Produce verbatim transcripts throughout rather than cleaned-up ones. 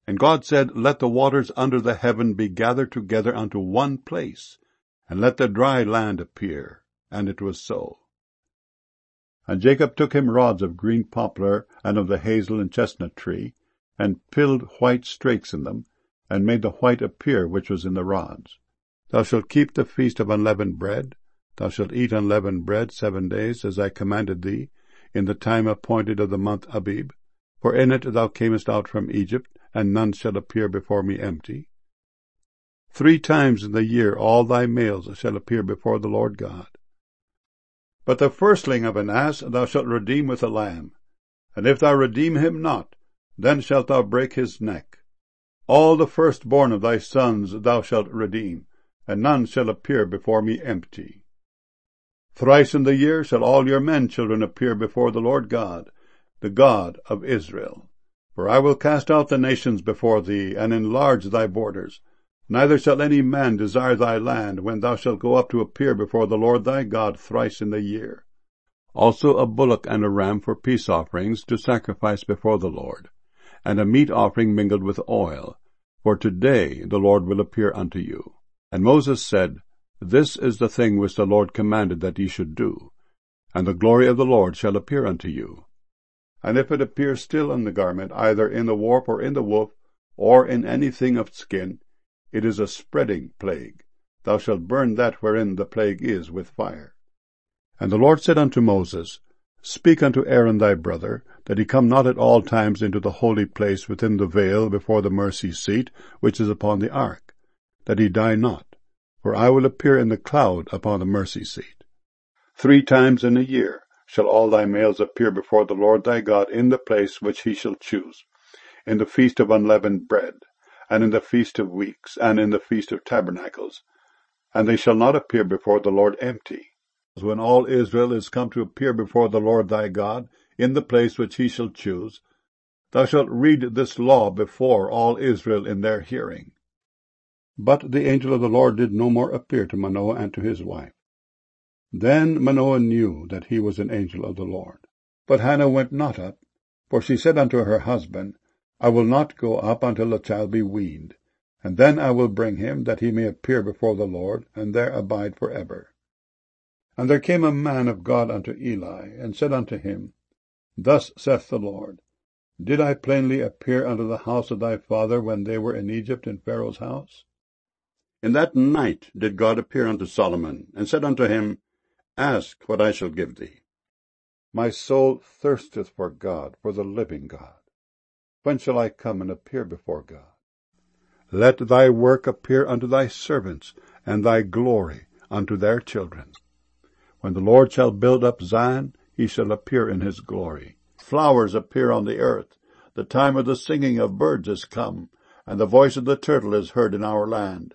And God said, Let the waters under the heaven be gathered together unto one place, and let the dry land appear. And it was so. And Jacob took him rods of green poplar, and of the hazel and chestnut tree, and filled white strakes in them, and made the white appear which was in the rods. Thou shalt keep the feast of unleavened bread. Thou shalt eat unleavened bread seven days, as I commanded thee, in the time appointed of the month Abib. For in it thou camest out from Egypt, and none shall appear before me empty. Three times in the year all thy males shall appear before the Lord God. But the firstling of an ass thou shalt redeem with a lamb, and if thou redeem him not, then shalt thou break his neck. All the firstborn of thy sons thou shalt redeem, and none shall appear before me empty. Thrice in the year shall all your men children appear before the Lord God, the God of Israel. For I will cast out the nations before thee, and enlarge thy borders. Neither shall any man desire thy land, when thou shalt go up to appear before the Lord thy God thrice in the year. Also a bullock and a ram for peace offerings to sacrifice before the Lord, and a meat offering mingled with oil. For today the Lord will appear unto you. And Moses said, This is the thing which the Lord commanded that ye should do, and the glory of the Lord shall appear unto you. And if it appear still in the garment, either in the warp or in the woof, or in anything of skin, it is a spreading plague. Thou shalt burn that wherein the plague is with fire. And the Lord said unto Moses, Speak unto Aaron thy brother, that he come not at all times into the holy place within the veil before the mercy seat, which is upon the ark, that he die not, for I will appear in the cloud upon the mercy seat. Three times in a year shall all thy males appear before the Lord thy God in the place which he shall choose, in the feast of unleavened bread, and in the feast of weeks, and in the feast of tabernacles. And they shall not appear before the Lord empty. When all Israel is come to appear before the Lord thy God, in the place which he shall choose, thou shalt read this law before all Israel in their hearing. But the angel of the Lord did no more appear to Manoah and to his wife. Then Manoah knew that he was an angel of the Lord. But Hannah went not up, for she said unto her husband, I will not go up until the child be weaned, and then I will bring him, that he may appear before the Lord, and there abide for ever. And there came a man of God unto Eli, and said unto him, Thus saith the Lord, Did I plainly appear unto the house of thy father when they were in Egypt in Pharaoh's house? In that night did God appear unto Solomon, and said unto him, Ask what I shall give thee. My soul thirsteth for God, for the living God. When shall I come and appear before God? Let thy work appear unto thy servants, and thy glory unto their children. When the Lord shall build up Zion, he shall appear in his glory. Flowers appear on the earth. The time of the singing of birds is come, and the voice of the turtle is heard in our land.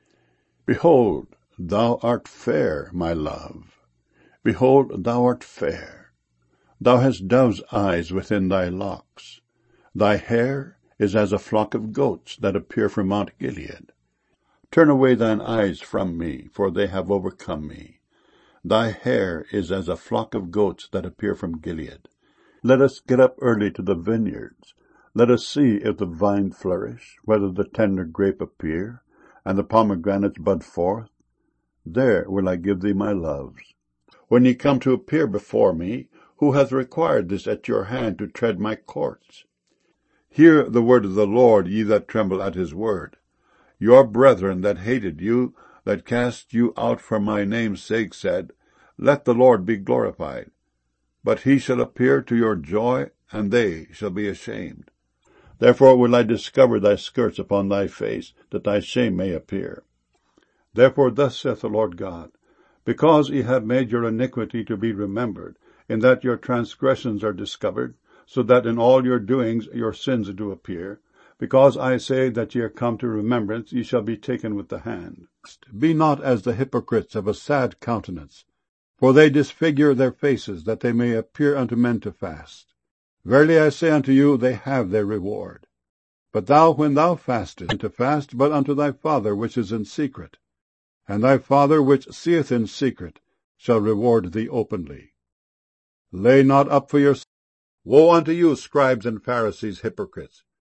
Behold, thou art fair, my love. Behold, thou art fair. Thou hast dove's eyes within thy locks. Thy hair is as a flock of goats that appear from Mount Gilead. Turn away thine eyes from me, for they have overcome me. Thy hair is as a flock of goats that appear from Gilead. Let us get up early to the vineyards. Let us see if the vine flourish, whether the tender grape appear, and the pomegranates bud forth. There will I give thee my loves. When ye come to appear before me, who hath required this at your hand to tread my courts? Hear the word of the Lord, ye that tremble at his word. Your brethren that hated you, that cast you out for my name's sake, said, Let the Lord be glorified. But he shall appear to your joy, and they shall be ashamed. Therefore will I discover thy skirts upon thy face, that thy shame may appear. Therefore thus saith the Lord God, Because ye have made your iniquity to be remembered, in that your transgressions are discovered, so that in all your doings your sins do appear, because I say that ye are come to remembrance, ye shall be taken with the hand. Be not as the hypocrites of a sad countenance, for they disfigure their faces, that they may appear unto men to fast. Verily I say unto you, they have their reward. But thou, when thou fastest, to fast but unto thy Father which is in secret, and thy Father which seeth in secret shall reward thee openly. Lay not up for yourselves. Woe unto you, scribes and Pharisees, hypocrites!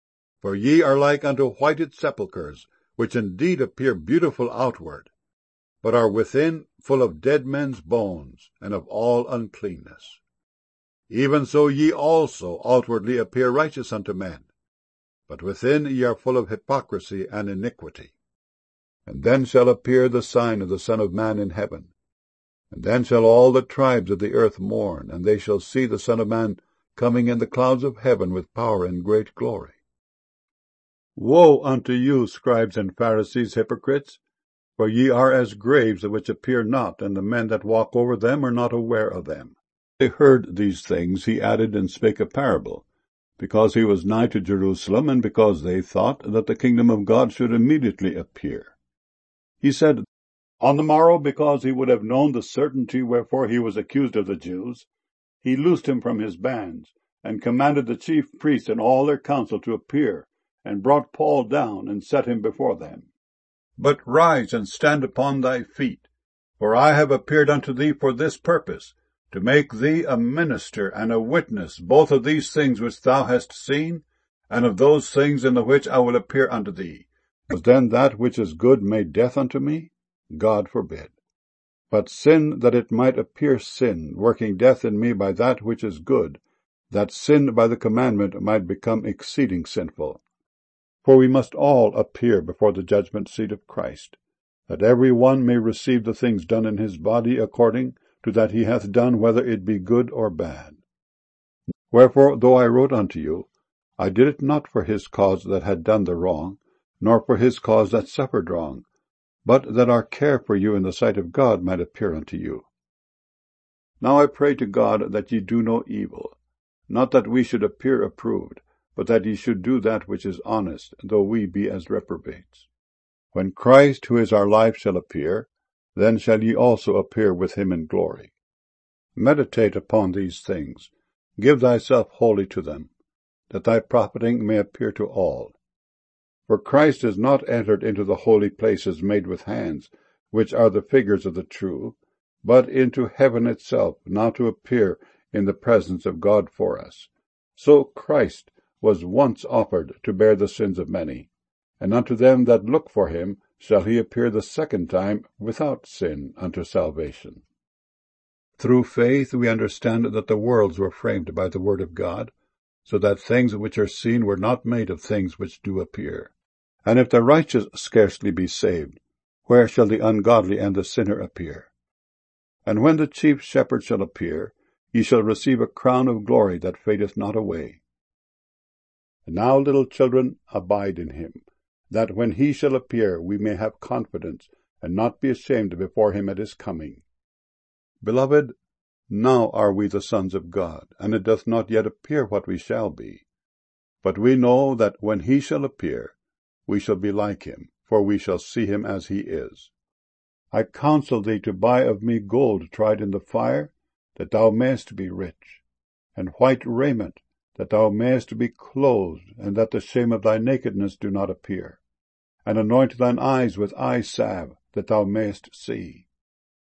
For ye are like unto whited sepulchres, which indeed appear beautiful outward, but are within full of dead men's bones, and of all uncleanness. Even so ye also outwardly appear righteous unto men, but within ye are full of hypocrisy and iniquity. And then shall appear the sign of the Son of Man in heaven. And then shall all the tribes of the earth mourn, and they shall see the Son of Man coming in the clouds of heaven with power and great glory. Woe unto you, scribes and Pharisees, hypocrites! For ye are as graves which appear not, and the men that walk over them are not aware of them. They heard these things, he added and spake a parable, because he was nigh to Jerusalem, and because they thought that the kingdom of God should immediately appear. He said, On the morrow, because he would have known the certainty wherefore he was accused of the Jews, he loosed him from his bands, and commanded the chief priests and all their council to appear, and brought Paul down, and set him before them. But rise and stand upon thy feet, for I have appeared unto thee for this purpose, to make thee a minister and a witness both of these things which thou hast seen, and of those things in the which I will appear unto thee. Was then that which is good made death unto me? God forbid. But sin, that it might appear sin, working death in me by that which is good, that sin by the commandment might become exceeding sinful. For we must all appear before the judgment seat of Christ, that every one may receive the things done in his body according to that he hath done, whether it be good or bad. Wherefore, though I wrote unto you, I did it not for his cause that had done the wrong, nor for his cause that suffered wrong, but that our care for you in the sight of God might appear unto you. Now I pray to God that ye do no evil, not that we should appear approved, but that ye should do that which is honest, though we be as reprobates. When Christ, who is our life, shall appear, then shall ye also appear with him in glory. Meditate upon these things, give thyself wholly to them, that thy profiting may appear to all. For Christ is not entered into the holy places made with hands, which are the figures of the true, but into heaven itself, now to appear in the presence of God for us. So Christ was once offered to bear the sins of many, and unto them that look for him shall he appear the second time without sin unto salvation. Through faith we understand that the worlds were framed by the word of God, so that things which are seen were not made of things which do appear. And if the righteous scarcely be saved, where shall the ungodly and the sinner appear? And when the chief shepherd shall appear, ye shall receive a crown of glory that fadeth not away. And now, little children, abide in him, that when he shall appear we may have confidence, and not be ashamed before him at his coming. Beloved, now are we the sons of God, and it doth not yet appear what we shall be. But we know that when he shall appear, we shall be like him, for we shall see him as he is. I counsel thee to buy of me gold tried in the fire, that thou mayest be rich, and white raiment, that thou mayest be clothed, and that the shame of thy nakedness do not appear. And anoint thine eyes with eye salve, that thou mayest see.